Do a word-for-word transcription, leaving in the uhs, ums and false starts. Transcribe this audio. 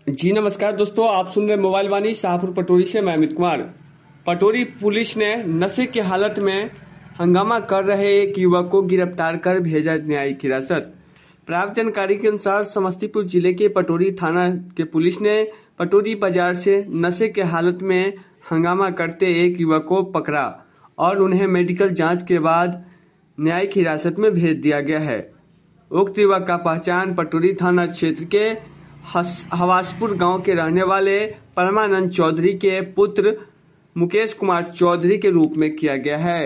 जी नमस्कार दोस्तों, आप सुन रहे मोबाइल वाणी शाहपुर पटोरी से मैं अमित कुमार। पटोरी पुलिस ने नशे की हालत में हंगामा कर रहे एक युवक को गिरफ्तार कर भेजा न्यायिक हिरासत। प्राप्त जानकारी के अनुसार समस्तीपुर जिले के पटोरी थाना के पुलिस ने पटोरी बाजार से नशे के हालत में हंगामा करते एक युवक को पकड़ा और उन्हें मेडिकल जांच के बाद न्यायिक हिरासत में भेज दिया गया है। उक्त युवक का पहचान पटोरी थाना क्षेत्र के हवासपुर गांव के रहने वाले परमानंद चौधरी के पुत्र मुकेश कुमार चौधरी के रूप में किया गया है।